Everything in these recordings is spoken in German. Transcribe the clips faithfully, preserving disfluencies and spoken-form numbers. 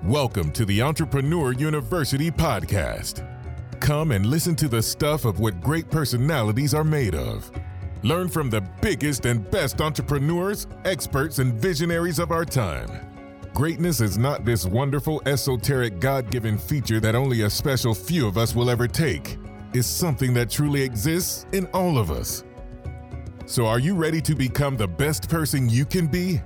Welcome to the Entrepreneur University podcast. Come and listen to the stuff of what great personalities are made of. Learn from the biggest and best entrepreneurs, experts, and visionaries of our time. Greatness is not this wonderful, esoteric, God-given feature that only a special few of us will ever take. It's something that truly exists in all of us. So are you ready to become the best person you can be?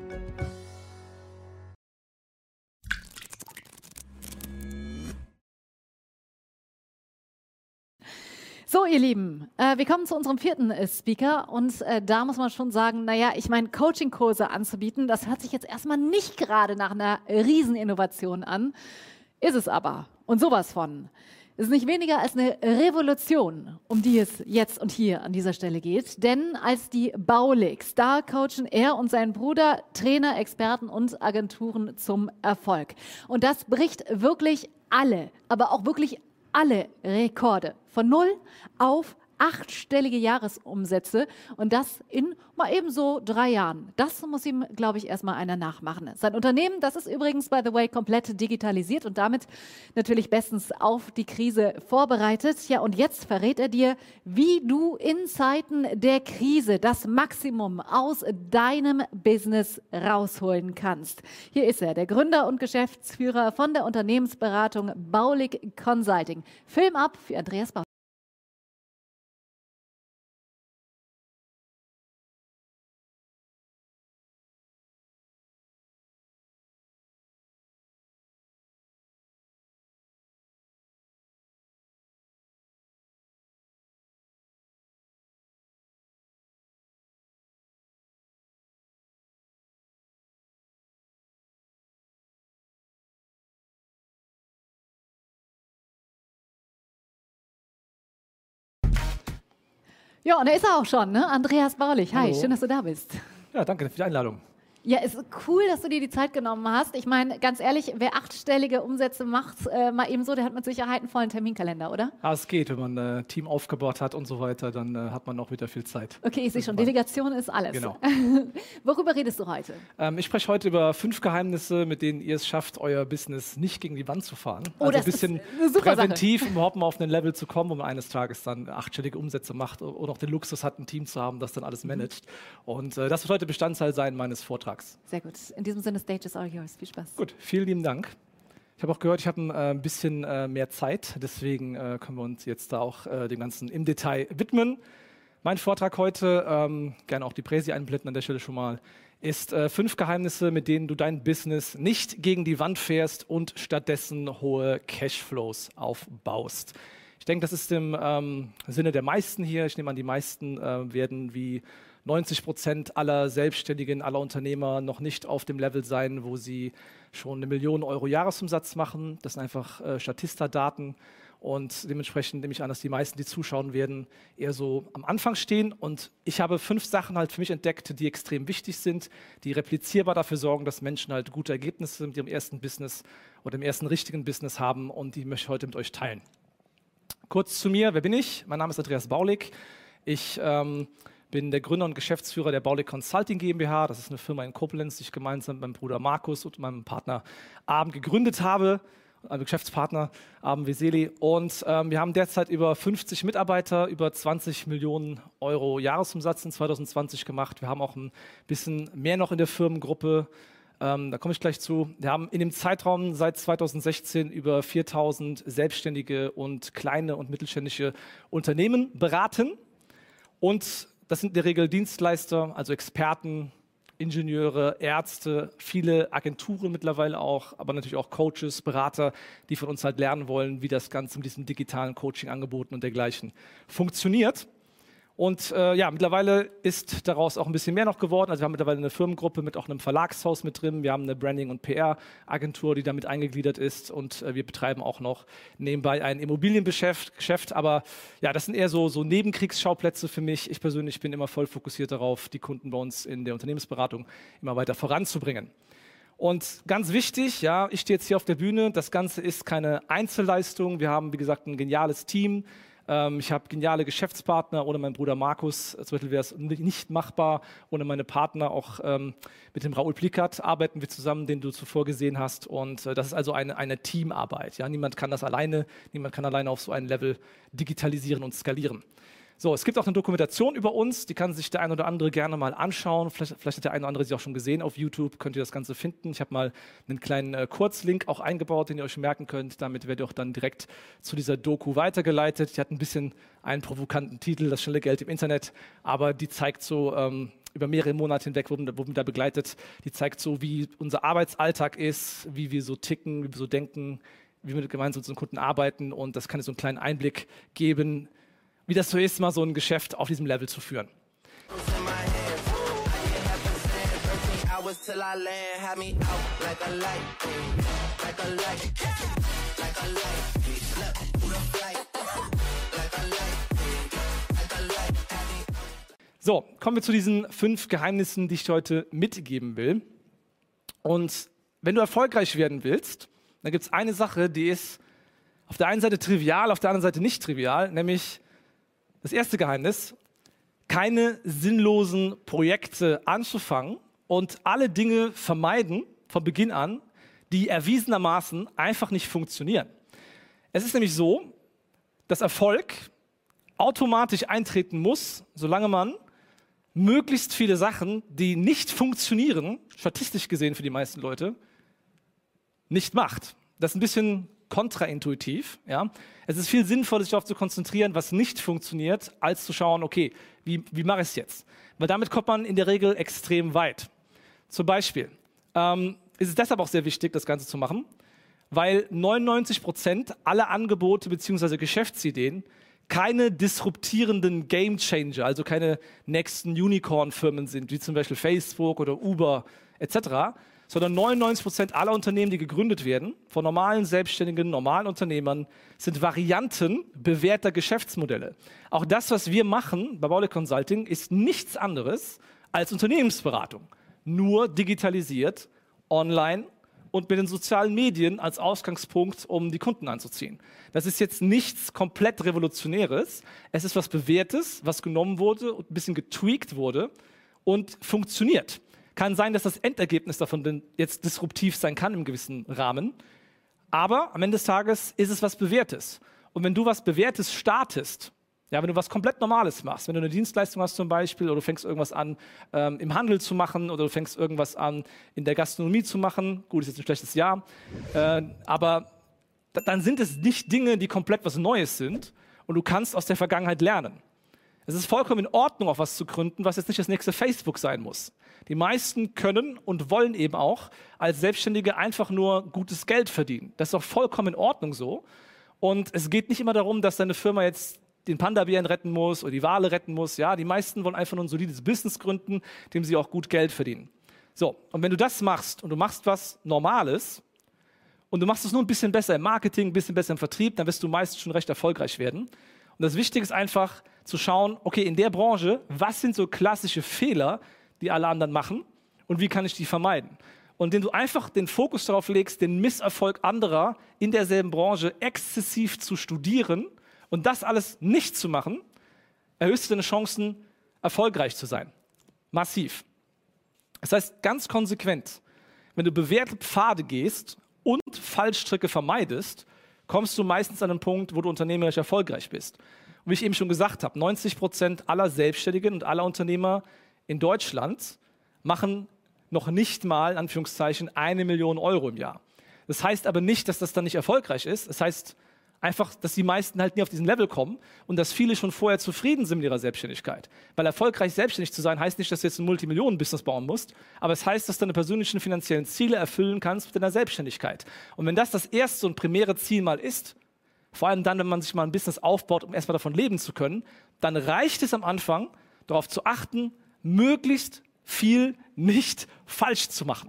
So, ihr Lieben, äh, wir kommen zu unserem vierten äh, Speaker und äh, da muss man schon sagen, naja, ich meine, Coaching-Kurse anzubieten, das hört sich jetzt erstmal nicht gerade nach einer Rieseninnovation an, ist es aber und sowas von. Es ist nicht weniger als eine Revolution, um die es jetzt und hier an dieser Stelle geht, denn als die Baulig, da coachen er und sein Bruder Trainer, Experten und Agenturen zum Erfolg. Und das bricht wirklich alle, aber auch wirklich alle Rekorde. Von null auf achtstellige Jahresumsätze und das in mal ebenso drei Jahren. Das muss ihm, glaube ich, erstmal einer nachmachen. Sein Unternehmen, das ist übrigens, by the way, komplett digitalisiert und damit natürlich bestens auf die Krise vorbereitet. Ja, und jetzt verrät er dir, wie du in Zeiten der Krise das Maximum aus deinem Business rausholen kannst. Hier ist er, der Gründer und Geschäftsführer von der Unternehmensberatung Baulig Consulting. Film ab für Andreas Baulig. Ja, und da ist er auch schon, ne? Andreas Baulig. Hi, Hallo. Schön, dass du da bist. Ja, danke für die Einladung. Ja, es ist cool, dass du dir die Zeit genommen hast. Ich meine, ganz ehrlich, wer achtstellige Umsätze macht, äh, mal eben so, der hat mit Sicherheit einen vollen Terminkalender, oder? Ja, es geht, wenn man ein äh, Team aufgebaut hat und so weiter, dann äh, hat man auch wieder viel Zeit. Okay, ich sehe schon, Delegation ist alles. Genau. Worüber redest du heute? Ähm, ich spreche heute über fünf Geheimnisse, mit denen ihr es schafft, euer Business nicht gegen die Wand zu fahren. Oh, also das ein bisschen ist eine super präventiv, Sache. um überhaupt mal auf ein Level zu kommen, um eines Tages dann achtstellige Umsätze macht und auch den Luxus hat, ein Team zu haben, das dann alles managt. Und äh, das wird heute Bestandteil sein meines Vortrags. Sehr gut. In diesem Sinne, stage is all yours. Viel Spaß. Gut, vielen lieben Dank. Ich habe auch gehört, ich habe ein äh, bisschen äh, mehr Zeit, deswegen äh, können wir uns jetzt da auch äh, dem Ganzen im Detail widmen. Mein Vortrag heute, ähm, gerne auch die Präsi einblenden an der Stelle schon mal, ist äh, fünf Geheimnisse, mit denen du dein Business nicht gegen die Wand fährst und stattdessen hohe Cashflows aufbaust. Ich denke, das ist im ähm, Sinne der meisten hier. Ich nehme an, die meisten äh, werden wie neunzig Prozent aller Selbstständigen, aller Unternehmer noch nicht auf dem Level sein, wo sie schon eine Million Euro Jahresumsatz machen. Das sind einfach äh, Statista-Daten und dementsprechend nehme ich an, dass die meisten, die zuschauen werden, eher so am Anfang stehen. Und ich habe fünf Sachen halt für mich entdeckt, die extrem wichtig sind, die replizierbar dafür sorgen, dass Menschen halt gute Ergebnisse mit ihrem ersten Business oder dem ersten richtigen Business haben und die möchte ich heute mit euch teilen. Kurz zu mir, wer bin ich? Mein Name ist Andreas Baulig. Ich ähm, bin der Gründer und Geschäftsführer der Baulig Consulting GmbH. Das ist eine Firma in Koblenz, die ich gemeinsam mit meinem Bruder Markus und meinem Partner Abend gegründet habe, also Geschäftspartner Abend Veseli. Und ähm, wir haben derzeit über fünfzig Mitarbeiter, über zwanzig Millionen Euro Jahresumsatz in zwanzig zwanzig gemacht. Wir haben auch ein bisschen mehr noch in der Firmengruppe. Ähm, da komme ich gleich zu. Wir haben in dem Zeitraum seit zwanzig sechzehn über viertausend selbstständige und kleine und mittelständische Unternehmen beraten. Und das sind in der Regel Dienstleister, also Experten, Ingenieure, Ärzte, viele Agenturen mittlerweile auch, aber natürlich auch Coaches, Berater, die von uns halt lernen wollen, wie das Ganze mit diesen digitalen Coaching-Angeboten und dergleichen funktioniert. Und äh, ja, mittlerweile ist daraus auch ein bisschen mehr noch geworden. Also wir haben mittlerweile eine Firmengruppe mit auch einem Verlagshaus mit drin. Wir haben eine Branding- und P R-Agentur, die damit eingegliedert ist. Und äh, wir betreiben auch noch nebenbei ein Immobiliengeschäft. Geschäft. Aber ja, das sind eher so, so Nebenkriegsschauplätze für mich. Ich persönlich bin immer voll fokussiert darauf, die Kunden bei uns in der Unternehmensberatung immer weiter voranzubringen. Und ganz wichtig, ja, ich stehe jetzt hier auf der Bühne. Das Ganze ist keine Einzelleistung. Wir haben, wie gesagt, ein geniales Team. Ähm, ich habe geniale Geschäftspartner. Ohne meinen Bruder Markus zum Beispiel wäre es nicht machbar. Ohne meine Partner, auch ähm, mit dem Raoul Plikat, arbeiten wir zusammen, den du zuvor gesehen hast. Und äh, das ist also eine, eine Teamarbeit. Ja? Niemand kann das alleine, niemand kann alleine auf so ein Level digitalisieren und skalieren. So, es gibt auch eine Dokumentation über uns, die kann sich der ein oder andere gerne mal anschauen. Vielleicht, vielleicht hat der ein oder andere sie auch schon gesehen auf YouTube, könnt ihr das Ganze finden. Ich habe mal einen kleinen äh, Kurzlink auch eingebaut, den ihr euch merken könnt. Damit werdet ihr auch dann direkt zu dieser Doku weitergeleitet. Die hat ein bisschen einen provokanten Titel, das schnelle Geld im Internet, aber die zeigt so ähm, über mehrere Monate hinweg, wurden, wurden da begleitet, die zeigt so, wie unser Arbeitsalltag ist, wie wir so ticken, wie wir so denken, wie wir gemeinsam mit unseren Kunden arbeiten, und das kann so einen kleinen Einblick geben, wie das so ist, mal so ein Geschäft auf diesem Level zu führen. So, kommen wir zu diesen fünf Geheimnissen, die ich heute mitgeben will. Und wenn du erfolgreich werden willst, dann gibt es eine Sache, die ist auf der einen Seite trivial, auf der anderen Seite nicht trivial, nämlich das erste Geheimnis: keine sinnlosen Projekte anzufangen und alle Dinge vermeiden von Beginn an, die erwiesenermaßen einfach nicht funktionieren. Es ist nämlich so, dass Erfolg automatisch eintreten muss, solange man möglichst viele Sachen, die nicht funktionieren, statistisch gesehen für die meisten Leute, nicht macht. Das ist ein bisschen kontraintuitiv. Ja? Es ist viel sinnvoller, sich darauf zu konzentrieren, was nicht funktioniert, als zu schauen, okay, wie, wie mache ich es jetzt? Weil damit kommt man in der Regel extrem weit. Zum Beispiel ähm, ist es deshalb auch sehr wichtig, das Ganze zu machen, weil neunundneunzig Prozent aller Angebote bzw. Geschäftsideen keine disruptierenden Gamechanger, also keine nächsten Unicorn-Firmen sind, wie zum Beispiel Facebook oder Uber et cetera, sondern neunundneunzig Prozent aller Unternehmen, die gegründet werden, von normalen Selbstständigen, normalen Unternehmern, sind Varianten bewährter Geschäftsmodelle. Auch das, was wir machen bei Baulig Consulting, ist nichts anderes als Unternehmensberatung, nur digitalisiert, online und mit den sozialen Medien als Ausgangspunkt, um die Kunden anzuziehen. Das ist jetzt nichts komplett Revolutionäres. Es ist was Bewährtes, was genommen wurde und ein bisschen getweakt wurde und funktioniert. Kann sein, dass das Endergebnis davon jetzt disruptiv sein kann im gewissen Rahmen. Aber am Ende des Tages ist es was Bewährtes. Und wenn du was Bewährtes startest, ja, wenn du was komplett Normales machst, wenn du eine Dienstleistung hast zum Beispiel, oder du fängst irgendwas an ähm, im Handel zu machen, oder du fängst irgendwas an in der Gastronomie zu machen, gut, ist jetzt ein schlechtes Jahr, äh, aber dann sind es nicht Dinge, die komplett was Neues sind, und du kannst aus der Vergangenheit lernen. Es ist vollkommen in Ordnung, auch was zu gründen, was jetzt nicht das nächste Facebook sein muss. Die meisten können und wollen eben auch als Selbstständige einfach nur gutes Geld verdienen. Das ist auch vollkommen in Ordnung so. Und es geht nicht immer darum, dass deine Firma jetzt den Panda-Bären retten muss oder die Wale retten muss. Ja, die meisten wollen einfach nur ein solides Business gründen, dem sie auch gut Geld verdienen. So, und wenn du das machst und du machst was Normales und du machst es nur ein bisschen besser im Marketing, ein bisschen besser im Vertrieb, dann wirst du meistens schon recht erfolgreich werden. Und das Wichtige ist einfach zu schauen, okay, in der Branche, was sind so klassische Fehler, die alle anderen machen, und wie kann ich die vermeiden? Und indem du einfach den Fokus darauf legst, den Misserfolg anderer in derselben Branche exzessiv zu studieren und das alles nicht zu machen, erhöhst du deine Chancen, erfolgreich zu sein. Massiv. Das heißt, ganz konsequent, wenn du bewährte Pfade gehst und Fallstricke vermeidest, kommst du meistens an einen Punkt, wo du unternehmerisch erfolgreich bist. Und wie ich eben schon gesagt habe, neunzig Prozent aller Selbstständigen und aller Unternehmer in Deutschland machen noch nicht mal, in Anführungszeichen, eine Million Euro im Jahr. Das heißt aber nicht, dass das dann nicht erfolgreich ist. Das heißt einfach, dass die meisten halt nie auf diesen Level kommen und dass viele schon vorher zufrieden sind mit ihrer Selbstständigkeit. Weil erfolgreich selbstständig zu sein, heißt nicht, dass du jetzt ein Multimillionen-Business bauen musst, aber es heißt, dass du deine persönlichen finanziellen Ziele erfüllen kannst mit deiner Selbstständigkeit. Und wenn das das erste und primäre Ziel mal ist, vor allem dann, wenn man sich mal ein Business aufbaut, um erstmal davon leben zu können, dann reicht es am Anfang, darauf zu achten, möglichst viel nicht falsch zu machen.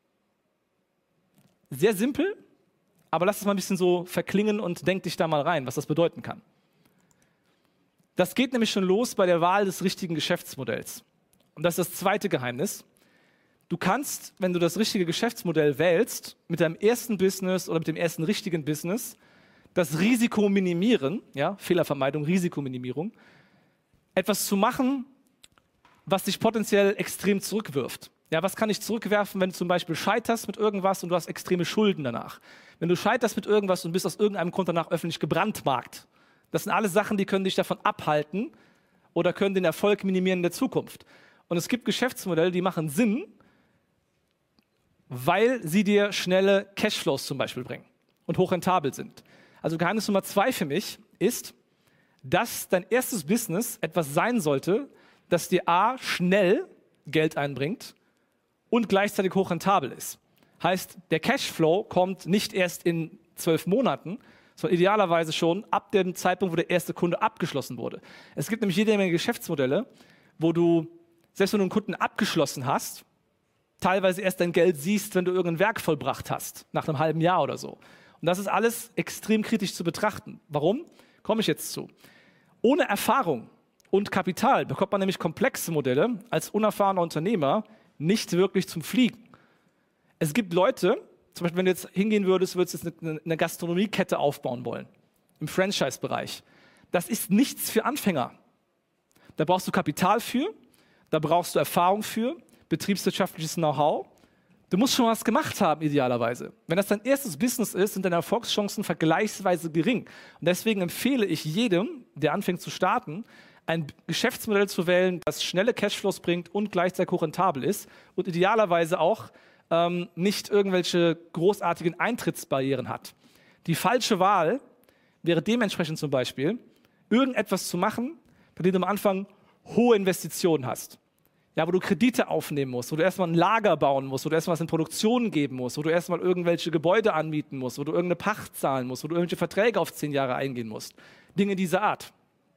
Sehr simpel, aber lass es mal ein bisschen so verklingen und denk dich da mal rein, was das bedeuten kann. Das geht nämlich schon los bei der Wahl des richtigen Geschäftsmodells. Und das ist das zweite Geheimnis. Du kannst, wenn du das richtige Geschäftsmodell wählst, mit deinem ersten Business oder mit dem ersten richtigen Business, das Risiko minimieren, ja, Fehlervermeidung, Risikominimierung, etwas zu machen, was dich potenziell extrem zurückwirft. Ja, was kann ich zurückwerfen, wenn du zum Beispiel scheiterst mit irgendwas und du hast extreme Schulden danach? Wenn du scheiterst mit irgendwas und bist aus irgendeinem Grund danach öffentlich gebrandmarkt. Das sind alles Sachen, die können dich davon abhalten oder können den Erfolg minimieren in der Zukunft. Und es gibt Geschäftsmodelle, die machen Sinn, weil sie dir schnelle Cashflows zum Beispiel bringen und hochrentabel sind. Also Geheimnis Nummer zwei für mich ist, dass dein erstes Business etwas sein sollte, das dir a. schnell Geld einbringt und gleichzeitig hochrentabel ist. Heißt, der Cashflow kommt nicht erst in zwölf Monaten, sondern idealerweise schon ab dem Zeitpunkt, wo der erste Kunde abgeschlossen wurde. Es gibt nämlich jede Menge Geschäftsmodelle, wo du, selbst wenn du einen Kunden abgeschlossen hast, teilweise erst dein Geld siehst, wenn du irgendein Werk vollbracht hast, nach einem halben Jahr oder so. Und das ist alles extrem kritisch zu betrachten. Warum? Komme ich jetzt zu. Ohne Erfahrung und Kapital bekommt man nämlich komplexe Modelle als unerfahrener Unternehmer nicht wirklich zum Fliegen. Es gibt Leute, zum Beispiel wenn du jetzt hingehen würdest, würdest du jetzt eine, eine Gastronomiekette aufbauen wollen, im Franchise-Bereich. Das ist nichts für Anfänger. Da brauchst du Kapital für, da brauchst du Erfahrung für, betriebswirtschaftliches Know-how. Du musst schon was gemacht haben, idealerweise. Wenn das dein erstes Business ist, sind deine Erfolgschancen vergleichsweise gering. Und deswegen empfehle ich jedem, der anfängt zu starten, ein Geschäftsmodell zu wählen, das schnelle Cashflows bringt und gleichzeitig hochrentabel ist und idealerweise auch ähm, nicht irgendwelche großartigen Eintrittsbarrieren hat. Die falsche Wahl wäre dementsprechend zum Beispiel, irgendetwas zu machen, bei dem du am Anfang hohe Investitionen hast. Ja, wo du Kredite aufnehmen musst, wo du erstmal ein Lager bauen musst, wo du erstmal was in Produktion geben musst, wo du erstmal irgendwelche Gebäude anmieten musst, wo du irgendeine Pacht zahlen musst, wo du irgendwelche Verträge auf zehn Jahre eingehen musst. Dinge dieser Art.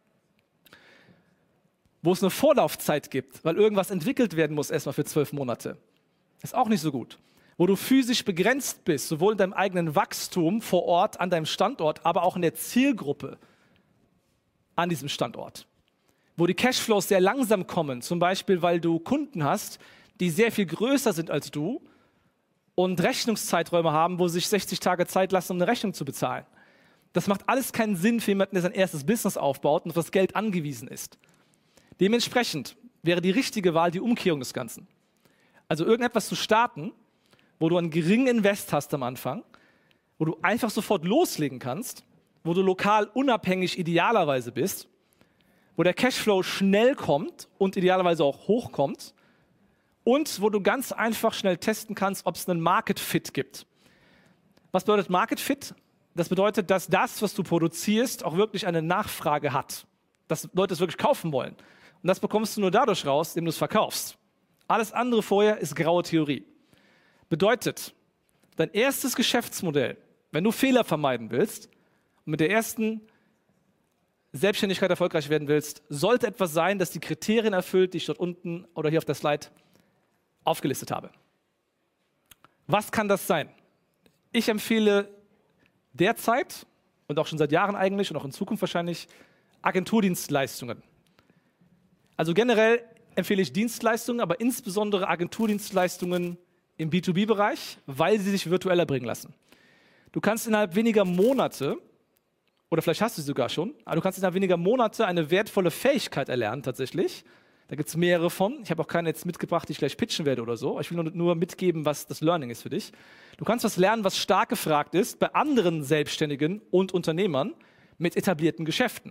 Wo es eine Vorlaufzeit gibt, weil irgendwas entwickelt werden muss erstmal für zwölf Monate. Ist auch nicht so gut. Wo du physisch begrenzt bist, sowohl in deinem eigenen Wachstum vor Ort, an deinem Standort, aber auch in der Zielgruppe an diesem Standort. Wo die Cashflows sehr langsam kommen, zum Beispiel, weil du Kunden hast, die sehr viel größer sind als du und Rechnungszeiträume haben, wo sie sich sechzig Tage Zeit lassen, um eine Rechnung zu bezahlen. Das macht alles keinen Sinn für jemanden, der sein erstes Business aufbaut und auf das Geld angewiesen ist. Dementsprechend wäre die richtige Wahl die Umkehrung des Ganzen. Also irgendetwas zu starten, wo du einen geringen Invest hast am Anfang, wo du einfach sofort loslegen kannst, wo du lokal unabhängig idealerweise bist, wo der Cashflow schnell kommt und idealerweise auch hochkommt und wo du ganz einfach schnell testen kannst, ob es einen Market Fit gibt. Was bedeutet Market Fit? Das bedeutet, dass das, was du produzierst, auch wirklich eine Nachfrage hat. Dass Leute es wirklich kaufen wollen. Und das bekommst du nur dadurch raus, indem du es verkaufst. Alles andere vorher ist graue Theorie. Bedeutet, dein erstes Geschäftsmodell, wenn du Fehler vermeiden willst und mit der ersten Selbstständigkeit erfolgreich werden willst, sollte etwas sein, das die Kriterien erfüllt, die ich dort unten oder hier auf der Slide aufgelistet habe. Was kann das sein? Ich empfehle derzeit und auch schon seit Jahren eigentlich und auch in Zukunft wahrscheinlich Agenturdienstleistungen. Also generell empfehle ich Dienstleistungen, aber insbesondere Agenturdienstleistungen im B zwei B-Bereich, weil sie sich virtuell erbringen lassen. Du kannst innerhalb weniger Monate, oder vielleicht hast du sie sogar schon, aber du kannst innerhalb weniger Monate eine wertvolle Fähigkeit erlernen tatsächlich. Da gibt es mehrere von. Ich habe auch keine jetzt mitgebracht, die ich gleich pitchen werde oder so. Ich will nur, nur mitgeben, was das Learning ist für dich. Du kannst was lernen, was stark gefragt ist bei anderen Selbstständigen und Unternehmern mit etablierten Geschäften.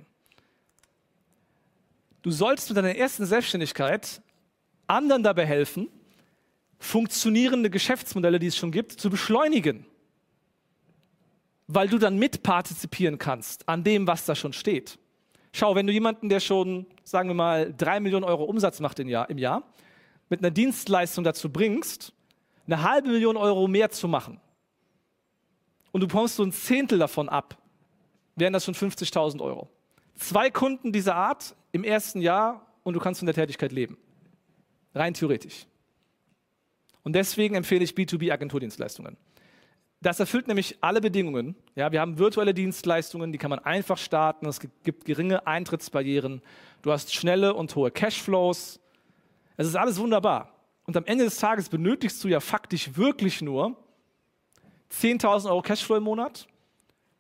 Du sollst mit deiner ersten Selbstständigkeit anderen dabei helfen, funktionierende Geschäftsmodelle, die es schon gibt, zu beschleunigen. Weil du dann mitpartizipieren kannst an dem, was da schon steht. Schau, wenn du jemanden, der schon, sagen wir mal, drei Millionen Euro Umsatz macht im Jahr, im Jahr, mit einer Dienstleistung dazu bringst, eine halbe Million Euro mehr zu machen und du bekommst so ein Zehntel davon ab, wären das schon fünfzigtausend Euro. Zwei Kunden dieser Art im ersten Jahr und du kannst von der Tätigkeit leben. Rein theoretisch. Und deswegen empfehle ich B zwei B-Agenturdienstleistungen. Das erfüllt nämlich alle Bedingungen. Ja, wir haben virtuelle Dienstleistungen, die kann man einfach starten. Es gibt geringe Eintrittsbarrieren. Du hast schnelle und hohe Cashflows. Es ist alles wunderbar. Und am Ende des Tages benötigst du ja faktisch wirklich nur zehntausend Euro Cashflow im Monat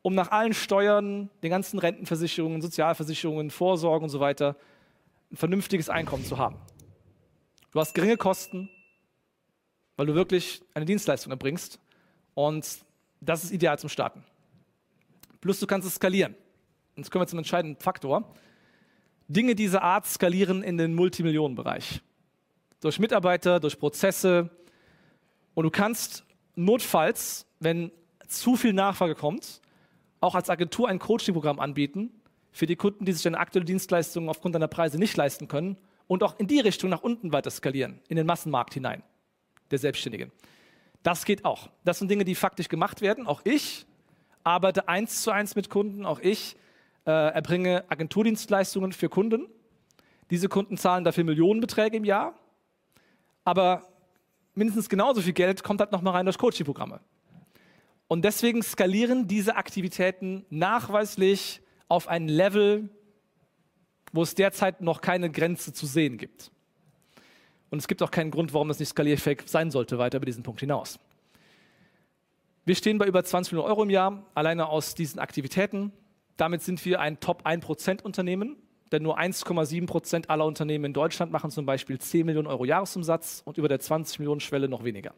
um nach allen Steuern, den ganzen Rentenversicherungen, Sozialversicherungen, Vorsorgen und so weiter, ein vernünftiges Einkommen zu haben. Du hast geringe Kosten, weil du wirklich eine Dienstleistung erbringst und das ist ideal zum Starten. Plus du kannst es skalieren. Und jetzt kommen wir zum entscheidenden Faktor. Dinge dieser Art skalieren in den Multimillionenbereich. Durch Mitarbeiter, durch Prozesse. Und du kannst notfalls, wenn zu viel Nachfrage kommt, auch als Agentur ein Coaching-Programm anbieten für die Kunden, die sich deine aktuelle Dienstleistung aufgrund deiner Preise nicht leisten können und auch in die Richtung nach unten weiter skalieren, in den Massenmarkt hinein, der Selbstständigen. Das geht auch. Das sind Dinge, die faktisch gemacht werden. Auch ich arbeite eins zu eins mit Kunden. Auch ich äh, erbringe Agenturdienstleistungen für Kunden. Diese Kunden zahlen dafür Millionenbeträge im Jahr. Aber mindestens genauso viel Geld kommt halt nochmal rein durch Coaching-Programme. Und deswegen skalieren diese Aktivitäten nachweislich auf ein Level, wo es derzeit noch keine Grenze zu sehen gibt. Und es gibt auch keinen Grund, warum es nicht skalierfähig sein sollte, weiter über diesen Punkt hinaus. Wir stehen bei über zwanzig Millionen Euro im Jahr, alleine aus diesen Aktivitäten. Damit sind wir ein Top ein Prozent Unternehmen, denn nur eins Komma sieben Prozent aller Unternehmen in Deutschland machen zum Beispiel zehn Millionen Euro Jahresumsatz und über der zwanzig Millionen Schwelle noch weniger.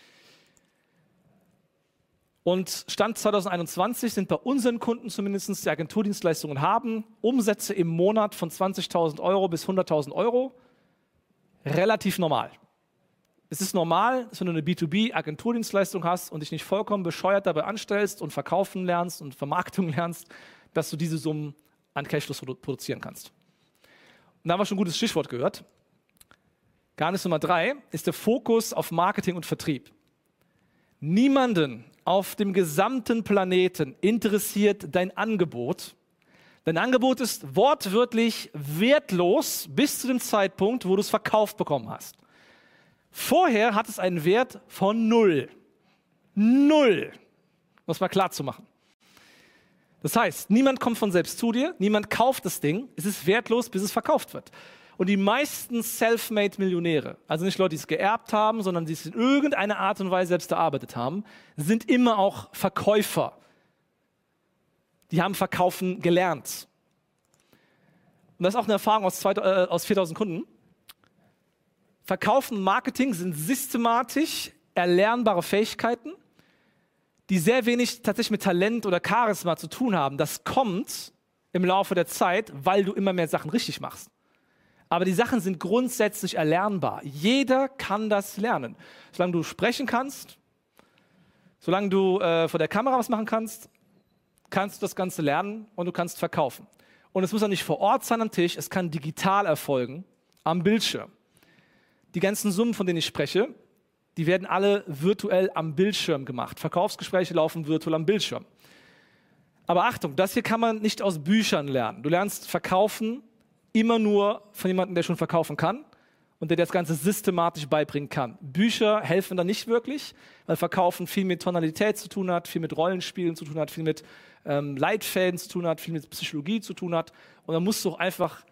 Und Stand zwanzig einundzwanzig sind bei unseren Kunden zumindest, die Agenturdienstleistungen haben, Umsätze im Monat von zwanzigtausend Euro bis hunderttausend Euro relativ normal. Es ist normal, dass wenn du eine B zwei B-Agenturdienstleistung hast und dich nicht vollkommen bescheuert dabei anstellst und verkaufen lernst und Vermarktung lernst, dass du diese Summen an Cashflows produzieren kannst. Und da haben wir schon ein gutes Stichwort gehört. Geheimnis Nummer drei ist der Fokus auf Marketing und Vertrieb. Niemanden auf dem gesamten Planeten interessiert dein Angebot. Dein Angebot ist wortwörtlich wertlos bis zu dem Zeitpunkt, wo du es verkauft bekommen hast. Vorher hat es einen Wert von null. Null. Um es mal klar zu machen. Das heißt, niemand kommt von selbst zu dir, niemand kauft das Ding, es ist wertlos, bis es verkauft wird. Und die meisten Selfmade-Millionäre, also nicht Leute, die es geerbt haben, sondern die es in irgendeiner Art und Weise selbst erarbeitet haben, sind immer auch Verkäufer. Die haben Verkaufen gelernt. Und das ist auch eine Erfahrung aus, zwei, äh, aus viertausend Kunden. Verkaufen und Marketing sind systematisch erlernbare Fähigkeiten, die sehr wenig tatsächlich mit Talent oder Charisma zu tun haben. Das kommt im Laufe der Zeit, weil du immer mehr Sachen richtig machst. Aber die Sachen sind grundsätzlich erlernbar. Jeder kann das lernen. Solange du sprechen kannst, solange du äh, vor der Kamera was machen kannst, kannst du das Ganze lernen und du kannst verkaufen. Und es muss auch nicht vor Ort sein am Tisch, es kann digital erfolgen, am Bildschirm. Die ganzen Summen, von denen ich spreche, die werden alle virtuell am Bildschirm gemacht. Verkaufsgespräche laufen virtuell am Bildschirm. Aber Achtung, das hier kann man nicht aus Büchern lernen. Du lernst verkaufen immer nur von jemandem, der schon verkaufen kann und der das Ganze systematisch beibringen kann. Bücher helfen da nicht wirklich, weil Verkaufen viel mit Tonalität zu tun hat, viel mit Rollenspielen zu tun hat, viel mit ähm, Leitfäden zu tun hat, viel mit Psychologie zu tun hat. Und dann musst du auch einfach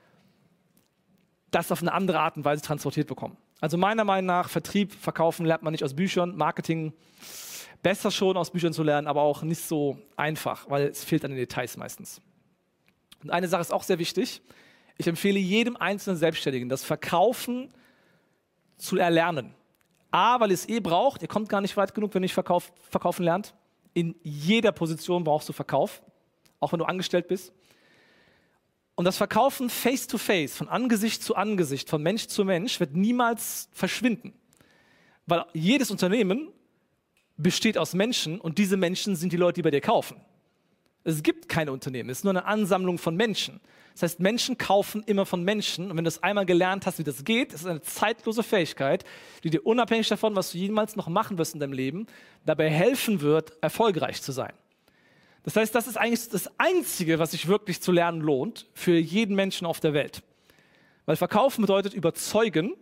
das auf eine andere Art und Weise transportiert bekommen. Also meiner Meinung nach, Vertrieb, Verkaufen lernt man nicht aus Büchern, Marketing besser schon aus Büchern zu lernen, aber auch nicht so einfach, weil es fehlt an den Details meistens. Und eine Sache ist auch sehr wichtig. Ich empfehle jedem einzelnen Selbstständigen, das Verkaufen zu erlernen. A, weil es eh braucht, ihr kommt gar nicht weit genug, wenn ihr nicht verkauf, verkaufen lernt. In jeder Position brauchst du Verkauf, auch wenn du angestellt bist. Und das Verkaufen face-to-face, von Angesicht zu Angesicht, von Mensch zu Mensch, wird niemals verschwinden. Weil jedes Unternehmen besteht aus Menschen und diese Menschen sind die Leute, die bei dir kaufen. Es gibt keine Unternehmen, es ist nur eine Ansammlung von Menschen. Das heißt, Menschen kaufen immer von Menschen und wenn du es einmal gelernt hast, wie das geht, ist es eine zeitlose Fähigkeit, die dir unabhängig davon, was du jemals noch machen wirst in deinem Leben, dabei helfen wird, erfolgreich zu sein. Das heißt, das ist eigentlich das Einzige, was sich wirklich zu lernen lohnt für jeden Menschen auf der Welt. Weil Verkaufen bedeutet überzeugen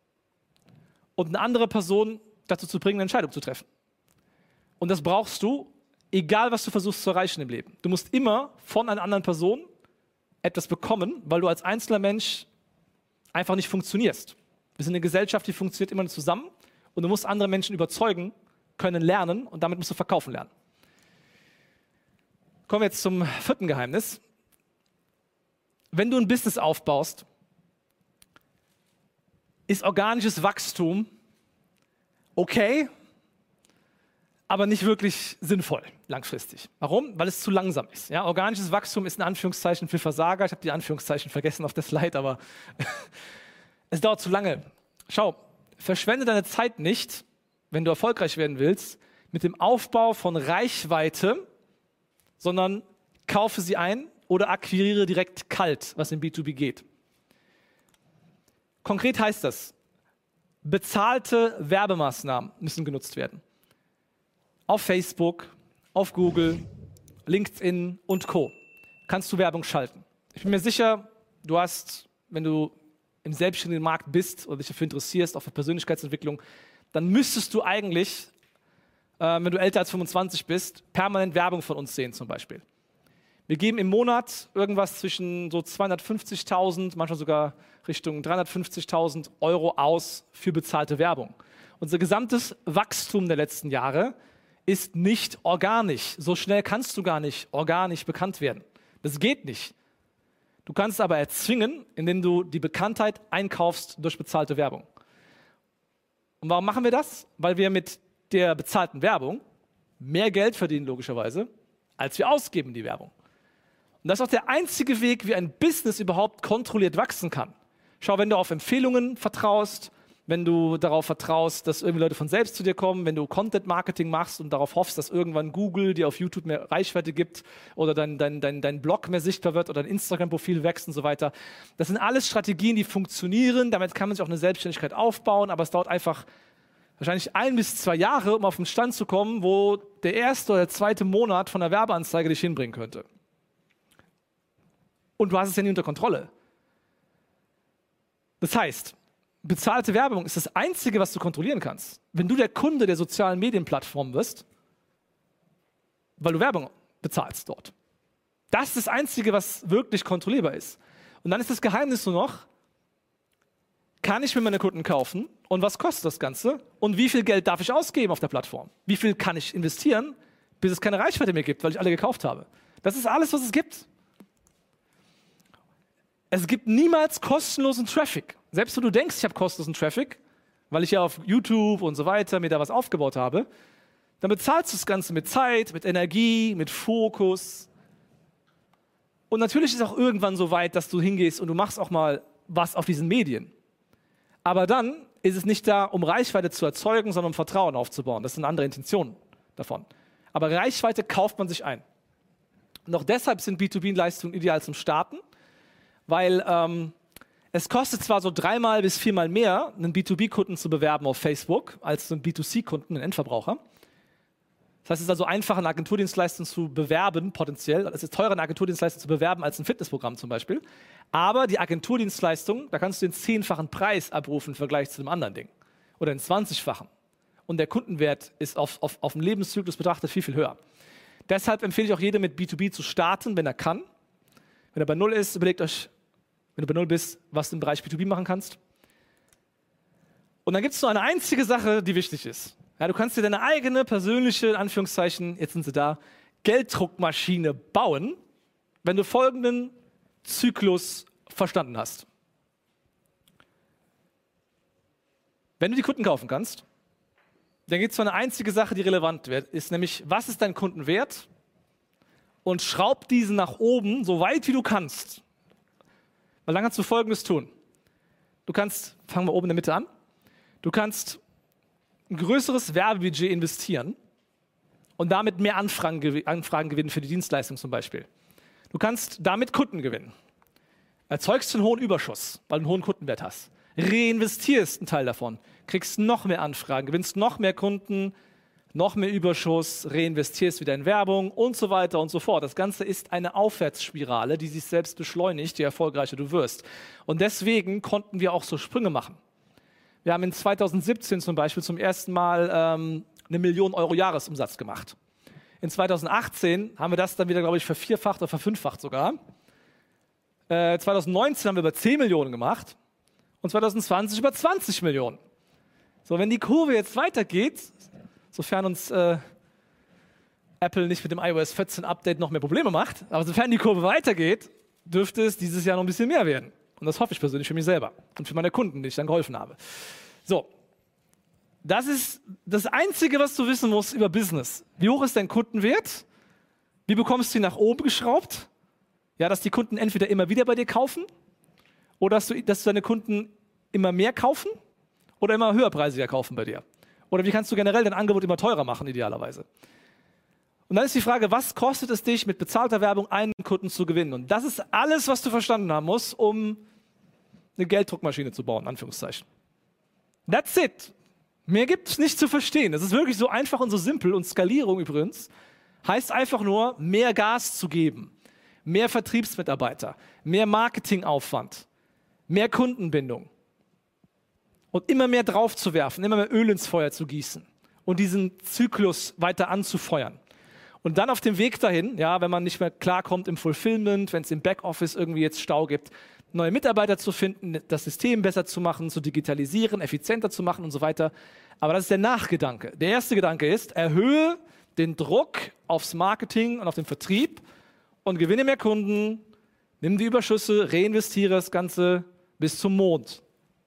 und eine andere Person dazu zu bringen, eine Entscheidung zu treffen. Und das brauchst du, egal was du versuchst zu erreichen im Leben. Du musst immer von einer anderen Person etwas bekommen, weil du als einzelner Mensch einfach nicht funktionierst. Wir sind eine Gesellschaft, die funktioniert immer nur zusammen und du musst andere Menschen überzeugen, können lernen und damit musst du verkaufen lernen. Kommen wir jetzt zum vierten Geheimnis. Wenn du ein Business aufbaust, ist organisches Wachstum okay, aber nicht wirklich sinnvoll langfristig. Warum? Weil es zu langsam ist. Ja, organisches Wachstum ist in Anführungszeichen für Versager. Ich habe die Anführungszeichen vergessen auf der Slide, aber es dauert zu lange. Schau, verschwende deine Zeit nicht, wenn du erfolgreich werden willst, mit dem Aufbau von Reichweite, sondern kaufe sie ein oder akquiriere direkt kalt, was in B zwei B geht. Konkret heißt das, bezahlte Werbemaßnahmen müssen genutzt werden. Auf Facebook, auf Google, LinkedIn und Co. kannst du Werbung schalten. Ich bin mir sicher, du hast, wenn du im selbstständigen Markt bist oder dich dafür interessierst, auch für Persönlichkeitsentwicklung, dann müsstest du eigentlich, äh, wenn du älter als fünfundzwanzig bist, permanent Werbung von uns sehen zum Beispiel. Wir geben im Monat irgendwas zwischen so zweihundertfünfzigtausend, manchmal sogar Richtung dreihundertfünfzigtausend Euro aus für bezahlte Werbung. Unser gesamtes Wachstum der letzten Jahre ist nicht organisch. So schnell kannst du gar nicht organisch bekannt werden. Das geht nicht. Du kannst aber erzwingen, indem du die Bekanntheit einkaufst durch bezahlte Werbung. Und warum machen wir das? Weil wir mit der bezahlten Werbung mehr Geld verdienen, logischerweise, als wir ausgeben in die Werbung. Und das ist auch der einzige Weg, wie ein Business überhaupt kontrolliert wachsen kann. Schau, wenn du auf Empfehlungen vertraust, wenn du darauf vertraust, dass irgendwie Leute von selbst zu dir kommen, wenn du Content-Marketing machst und darauf hoffst, dass irgendwann Google dir auf YouTube mehr Reichweite gibt oder dein, dein, dein, dein Blog mehr sichtbar wird oder dein Instagram-Profil wächst und so weiter. Das sind alles Strategien, die funktionieren. Damit kann man sich auch eine Selbstständigkeit aufbauen, aber es dauert einfach wahrscheinlich ein bis zwei Jahre, um auf den Stand zu kommen, wo der erste oder der zweite Monat von der Werbeanzeige dich hinbringen könnte. Und du hast es ja nie unter Kontrolle. Das heißt, bezahlte Werbung ist das Einzige, was du kontrollieren kannst. Wenn du der Kunde der sozialen Medienplattform wirst, weil du Werbung bezahlst dort. Das ist das Einzige, was wirklich kontrollierbar ist. Und dann ist das Geheimnis nur noch, kann ich mir meine Kunden kaufen und was kostet das Ganze und wie viel Geld darf ich ausgeben auf der Plattform? Wie viel kann ich investieren, bis es keine Reichweite mehr gibt, weil ich alle gekauft habe? Das ist alles, was es gibt. Es gibt niemals kostenlosen Traffic. Selbst wenn du denkst, ich habe kostenlosen Traffic, weil ich ja auf YouTube und so weiter mir da was aufgebaut habe, dann bezahlst du das Ganze mit Zeit, mit Energie, mit Fokus. Und natürlich ist es auch irgendwann so weit, dass du hingehst und du machst auch mal was auf diesen Medien. Aber dann ist es nicht da, um Reichweite zu erzeugen, sondern um Vertrauen aufzubauen. Das sind andere Intentionen davon. Aber Reichweite kauft man sich ein. Und auch deshalb sind B zwei B-Leistungen ideal zum Starten, weil ähm, es kostet zwar so dreimal bis viermal mehr, einen B zwei B-Kunden zu bewerben auf Facebook, als einen B zwei C-Kunden, einen Endverbraucher. Das heißt, es ist also einfacher, eine Agenturdienstleistung zu bewerben, potenziell. Es ist teurer, eine Agenturdienstleistung zu bewerben, als ein Fitnessprogramm zum Beispiel. Aber die Agenturdienstleistung, da kannst du den zehnfachen Preis abrufen im Vergleich zu einem anderen Ding. Oder den zwanzigfachen. Und der Kundenwert ist auf, auf, auf den Lebenszyklus betrachtet viel, viel höher. Deshalb empfehle ich auch jedem, mit B zwei B zu starten, wenn er kann. Wenn er bei Null ist, überlegt euch, wenn du bei Null bist, was du im Bereich B zwei B machen kannst. Und dann gibt es nur eine einzige Sache, die wichtig ist. Ja, du kannst dir deine eigene persönliche, in Anführungszeichen, jetzt sind sie da, Gelddruckmaschine bauen, wenn du folgenden Zyklus verstanden hast. Wenn du die Kunden kaufen kannst, dann gibt es nur eine einzige Sache, die relevant wird, ist nämlich, was ist dein Kundenwert? Und schraub diesen nach oben, so weit wie du kannst. Weil dann kannst du Folgendes tun. Du kannst, fangen wir oben in der Mitte an, du kannst ein größeres Werbebudget investieren und damit mehr Anfragen, Anfragen gewinnen für die Dienstleistung zum Beispiel. Du kannst damit Kunden gewinnen. Erzeugst einen hohen Überschuss, weil du einen hohen Kundenwert hast. Reinvestierst einen Teil davon, kriegst noch mehr Anfragen, gewinnst noch mehr Kunden, noch mehr Überschuss, reinvestierst wieder in Werbung und so weiter und so fort. Das Ganze ist eine Aufwärtsspirale, die sich selbst beschleunigt, je erfolgreicher du wirst. Und deswegen konnten wir auch so Sprünge machen. Wir haben in zweitausendsiebzehn zum Beispiel zum ersten Mal ähm, eine Million Euro Jahresumsatz gemacht. In zweitausendachtzehn haben wir das dann wieder, glaube ich, vervierfacht oder verfünffacht sogar. Äh, zweitausendneunzehn haben wir über zehn Millionen gemacht und zweitausendzwanzig über zwanzig Millionen. So, wenn die Kurve jetzt weitergeht, sofern uns äh, Apple nicht mit dem iOS vierzehn Update noch mehr Probleme macht. Aber sofern die Kurve weitergeht, dürfte es dieses Jahr noch ein bisschen mehr werden. Und das hoffe ich persönlich für mich selber und für meine Kunden, denen ich dann geholfen habe. So, das ist das Einzige, was du wissen musst über Business. Wie hoch ist dein Kundenwert? Wie bekommst du ihn nach oben geschraubt? Ja, dass die Kunden entweder immer wieder bei dir kaufen oder dass, du, dass deine Kunden immer mehr kaufen oder immer höherpreisiger kaufen bei dir. Oder wie kannst du generell dein Angebot immer teurer machen, idealerweise? Und dann ist die Frage, was kostet es dich, mit bezahlter Werbung einen Kunden zu gewinnen? Und das ist alles, was du verstanden haben musst, um eine Gelddruckmaschine zu bauen, in Anführungszeichen. That's it. Mehr gibt es nicht zu verstehen. Das ist wirklich so einfach und so simpel. Und Skalierung übrigens heißt einfach nur, mehr Gas zu geben, mehr Vertriebsmitarbeiter, mehr Marketingaufwand, mehr Kundenbindung und immer mehr drauf zu werfen, immer mehr Öl ins Feuer zu gießen und diesen Zyklus weiter anzufeuern. Und dann auf dem Weg dahin, ja, wenn man nicht mehr klarkommt im Fulfillment, wenn es im Backoffice irgendwie jetzt Stau gibt, neue Mitarbeiter zu finden, das System besser zu machen, zu digitalisieren, effizienter zu machen und so weiter. Aber das ist der Nachgedanke. Der erste Gedanke ist, erhöhe den Druck aufs Marketing und auf den Vertrieb und gewinne mehr Kunden, nimm die Überschüsse, reinvestiere das Ganze bis zum Mond.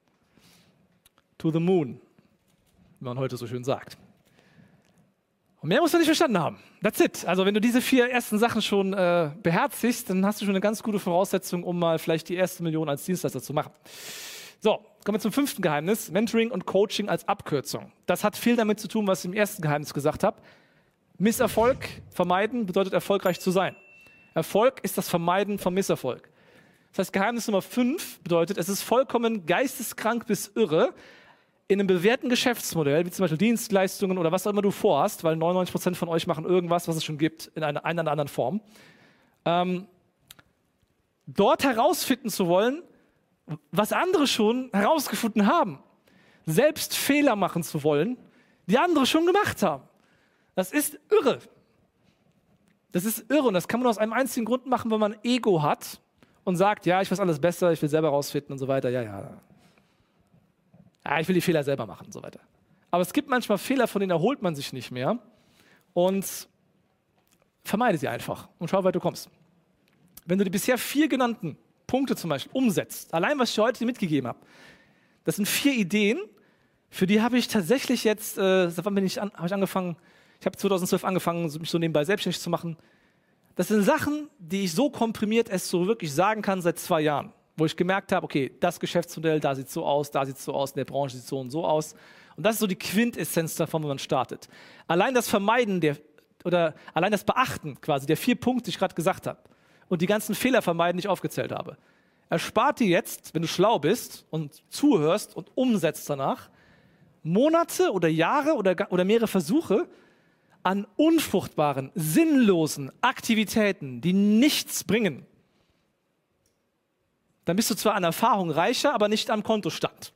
To the moon, wie man heute so schön sagt. Und mehr musst du nicht verstanden haben. That's it. Also wenn du diese vier ersten Sachen schon äh, beherzigst, dann hast du schon eine ganz gute Voraussetzung, um mal vielleicht die erste Million als Dienstleister zu machen. So, kommen wir zum fünften Geheimnis. Mentoring und Coaching als Abkürzung. Das hat viel damit zu tun, was ich im ersten Geheimnis gesagt habe. Misserfolg vermeiden bedeutet erfolgreich zu sein. Erfolg ist das Vermeiden von Misserfolg. Das heißt, Geheimnis Nummer fünf bedeutet, es ist vollkommen geisteskrank bis irre, in einem bewährten Geschäftsmodell, wie zum Beispiel Dienstleistungen oder was auch immer du vorhast, weil neunundneunzig Prozent von euch machen irgendwas, was es schon gibt, in einer, einer oder anderen Form, ähm, dort herausfinden zu wollen, was andere schon herausgefunden haben. Selbst Fehler machen zu wollen, die andere schon gemacht haben. Das ist irre. Das ist irre und das kann man aus einem einzigen Grund machen, wenn man Ego hat und sagt, ja, ich weiß alles besser, ich will selber rausfinden und so weiter, ja, ja. Ja, ich will die Fehler selber machen und so weiter. Aber es gibt manchmal Fehler, von denen erholt man sich nicht mehr und vermeide sie einfach und schau, wie weit du kommst. Wenn du die bisher vier genannten Punkte zum Beispiel umsetzt, allein was ich dir heute mitgegeben habe, das sind vier Ideen, für die habe ich tatsächlich jetzt, äh, seit wann bin ich, an, habe ich angefangen, ich habe zweitausendzwölf angefangen, mich so nebenbei selbstständig zu machen. Das sind Sachen, die ich so komprimiert erst so wirklich sagen kann seit zwei Jahren. Wo ich gemerkt habe, okay, das Geschäftsmodell, da sieht es so aus, da sieht es so aus, in der Branche sieht es so und so aus. Und das ist so die Quintessenz davon, wenn man startet. Allein das Vermeiden der, oder allein das Beachten quasi der vier Punkte, die ich gerade gesagt habe und die ganzen Fehler vermeiden, die ich aufgezählt habe, erspart dir jetzt, wenn du schlau bist und zuhörst und umsetzt danach, Monate oder Jahre oder, oder mehrere Versuche an unfruchtbaren, sinnlosen Aktivitäten, die nichts bringen. Dann bist du zwar an Erfahrung reicher, aber nicht am Kontostand.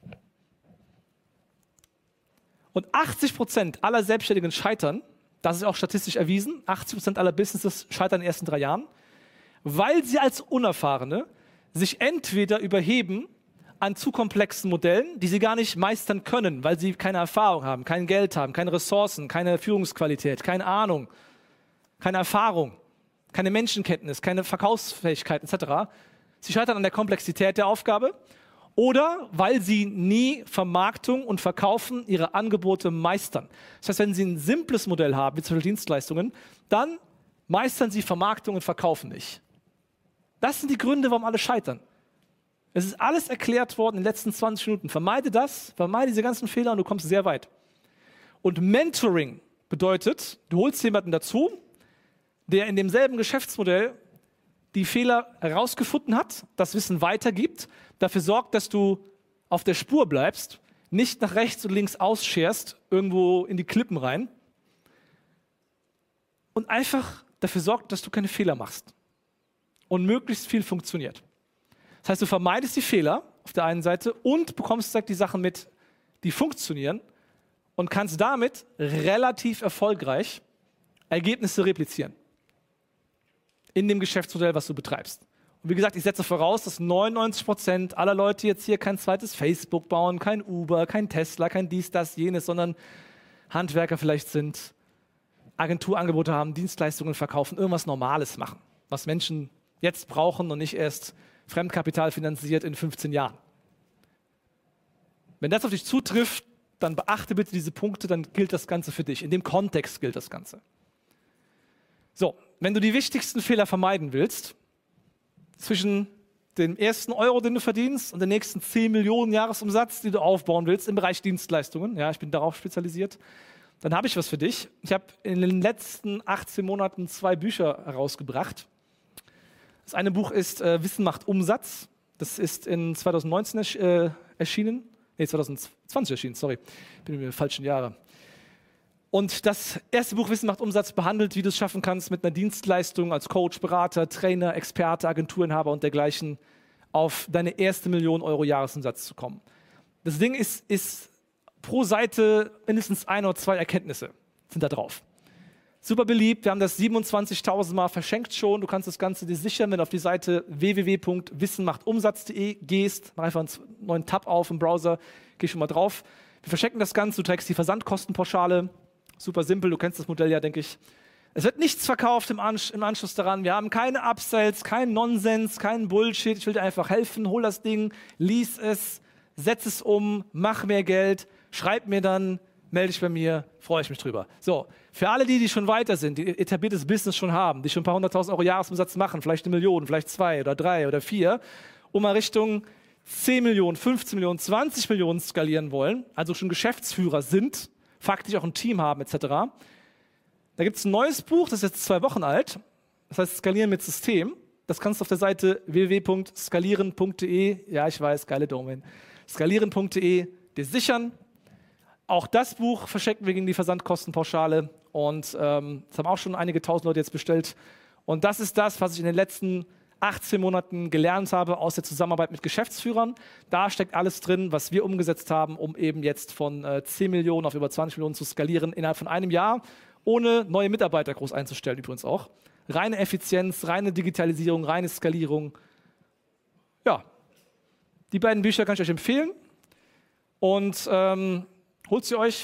Und achtzig Prozent aller Selbstständigen scheitern, das ist auch statistisch erwiesen, achtzig Prozent aller Businesses scheitern in den ersten drei Jahren, weil sie als Unerfahrene sich entweder überheben an zu komplexen Modellen, die sie gar nicht meistern können, weil sie keine Erfahrung haben, kein Geld haben, keine Ressourcen, keine Führungsqualität, keine Ahnung, keine Erfahrung, keine Menschenkenntnis, keine Verkaufsfähigkeit et cetera. Sie scheitern an der Komplexität der Aufgabe oder weil sie nie Vermarktung und Verkaufen ihrer Angebote meistern. Das heißt, wenn sie ein simples Modell haben, wie zum Beispiel Dienstleistungen, dann meistern sie Vermarktung und Verkaufen nicht. Das sind die Gründe, warum alle scheitern. Es ist alles erklärt worden in den letzten zwanzig Minuten. Vermeide das, vermeide diese ganzen Fehler und du kommst sehr weit. Und Mentoring bedeutet, du holst jemanden dazu, der in demselben Geschäftsmodell die Fehler herausgefunden hat, das Wissen weitergibt, dafür sorgt, dass du auf der Spur bleibst, nicht nach rechts und links ausscherst, irgendwo in die Klippen rein und einfach dafür sorgt, dass du keine Fehler machst und möglichst viel funktioniert. Das heißt, du vermeidest die Fehler auf der einen Seite und bekommst die Sachen mit, die funktionieren und kannst damit relativ erfolgreich Ergebnisse replizieren. In dem Geschäftsmodell, was du betreibst. Und wie gesagt, ich setze voraus, dass neunundneunzig Prozent aller Leute jetzt hier kein zweites Facebook bauen, kein Uber, kein Tesla, kein dies, das, jenes, sondern Handwerker vielleicht sind, Agenturangebote haben, Dienstleistungen verkaufen, irgendwas Normales machen, was Menschen jetzt brauchen und nicht erst Fremdkapital finanziert in fünfzehn Jahren. Wenn das auf dich zutrifft, dann beachte bitte diese Punkte, dann gilt das Ganze für dich. In dem Kontext gilt das Ganze. So, wenn du die wichtigsten Fehler vermeiden willst, zwischen dem ersten Euro, den du verdienst, und den nächsten zehn Millionen Jahresumsatz, die du aufbauen willst im Bereich Dienstleistungen, ja, ich bin darauf spezialisiert, dann habe ich was für dich. Ich habe in den letzten achtzehn Monaten zwei Bücher herausgebracht. Das eine Buch ist äh, Wissen macht Umsatz. Das ist in zwanzig neunzehn ersch äh, erschienen. Nee, zwanzig zwanzig erschienen, sorry. Ich bin in den falschen Jahren. Und das erste Buch Wissen macht Umsatz behandelt, wie du es schaffen kannst, mit einer Dienstleistung als Coach, Berater, Trainer, Experte, Agenturinhaber und dergleichen auf deine erste Million Euro Jahresumsatz zu kommen. Das Ding ist, ist pro Seite mindestens ein oder zwei Erkenntnisse sind da drauf. Super beliebt, wir haben das siebenundzwanzigtausend Mal verschenkt schon. Du kannst das Ganze dir sichern, wenn du auf die Seite w w w punkt wissenmachtumsatz punkt de gehst. Mach einfach einen neuen Tab auf im Browser, geh schon mal drauf. Wir verschenken das Ganze, du trägst die Versandkostenpauschale. Super simpel, du kennst das Modell ja, denke ich. Es wird nichts verkauft im, Ansch im Anschluss daran. Wir haben keine Upsells, keinen Nonsens, keinen Bullshit. Ich will dir einfach helfen, hol das Ding, lies es, setz es um, mach mehr Geld, schreib mir dann, melde dich bei mir, freue ich mich drüber. So, für alle die, die schon weiter sind, die etabliertes Business schon haben, die schon ein paar hunderttausend Euro Jahresumsatz machen, vielleicht eine Million, vielleicht zwei oder drei oder vier, um mal Richtung zehn Millionen, fünfzehn Millionen, zwanzig Millionen skalieren wollen, also schon Geschäftsführer sind, faktisch auch ein Team haben et cetera. Da gibt es ein neues Buch, das ist jetzt zwei Wochen alt, das heißt Skalieren mit System. Das kannst du auf der Seite w w w punkt skalieren punkt de, ja ich weiß, geile Domain, skalieren punkt de dir sichern. Auch das Buch verschenken wir gegen die Versandkostenpauschale und ähm, das haben auch schon einige tausend Leute jetzt bestellt. Und das ist das, was ich in den letzten achtzehn Monaten gelernt habe aus der Zusammenarbeit mit Geschäftsführern. Da steckt alles drin, was wir umgesetzt haben, um eben jetzt von äh, zehn Millionen auf über zwanzig Millionen zu skalieren innerhalb von einem Jahr, ohne neue Mitarbeiter groß einzustellen übrigens auch. Reine Effizienz, reine Digitalisierung, reine Skalierung. Ja, die beiden Bücher kann ich euch empfehlen. Und ähm, holt sie euch,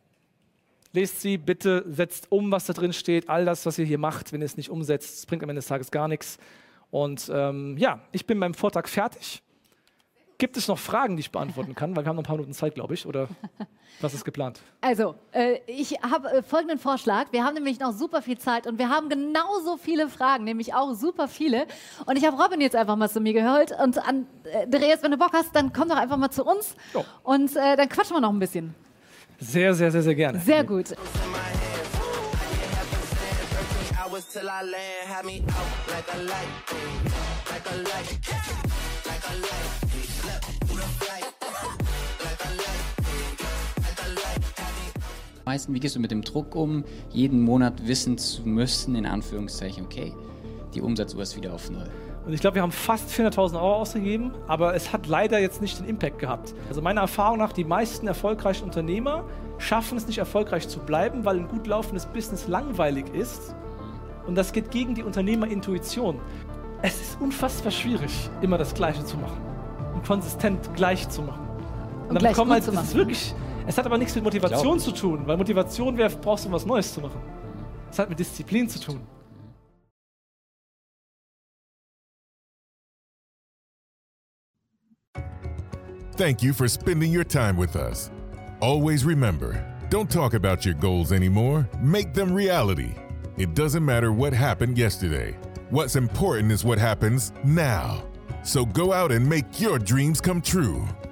lest sie, bitte setzt um, was da drin steht. All das, was ihr hier macht, wenn ihr es nicht umsetzt, bringt am Ende des Tages gar nichts. Und ähm, ja, ich bin mit meinem Vortrag fertig. Gibt es noch Fragen, die ich beantworten kann? Weil wir haben noch ein paar Minuten Zeit, glaube ich. Oder was ist geplant? Also, äh, ich habe äh, folgenden Vorschlag. Wir haben nämlich noch super viel Zeit und wir haben genauso viele Fragen, nämlich auch super viele. Und ich habe Robin jetzt einfach mal zu mir geholt. Und Andreas, wenn du Bock hast, dann komm doch einfach mal zu uns. Oh. Und äh, dann quatschen wir noch ein bisschen. Sehr, sehr, sehr, sehr gerne. Sehr gut. Meistens, wie gehst du mit dem Druck um, jeden Monat wissen zu müssen, in Anführungszeichen, okay, die Umsatzuhr ist wieder auf Null. Und ich glaube, wir haben fast vierhunderttausend Euro ausgegeben, aber es hat leider jetzt nicht den Impact gehabt. Also meiner Erfahrung nach, die meisten erfolgreichen Unternehmer schaffen es nicht, erfolgreich zu bleiben, weil ein gut laufendes Business langweilig ist. Und das geht gegen die Unternehmerintuition. Es ist unfassbar schwierig, immer das Gleiche zu machen und konsistent gleich zu machen. Und, und dann kommt halt, das ist wirklich, es hat aber nichts mit Motivation zu tun, weil Motivation wäre, brauchst du was Neues zu machen. Es hat mit Disziplin zu tun. Thank you for spending your time with us. Always remember, don't talk about your goals anymore, make them reality. It doesn't matter what happened yesterday. What's important is what happens now. So go out and make your dreams come true.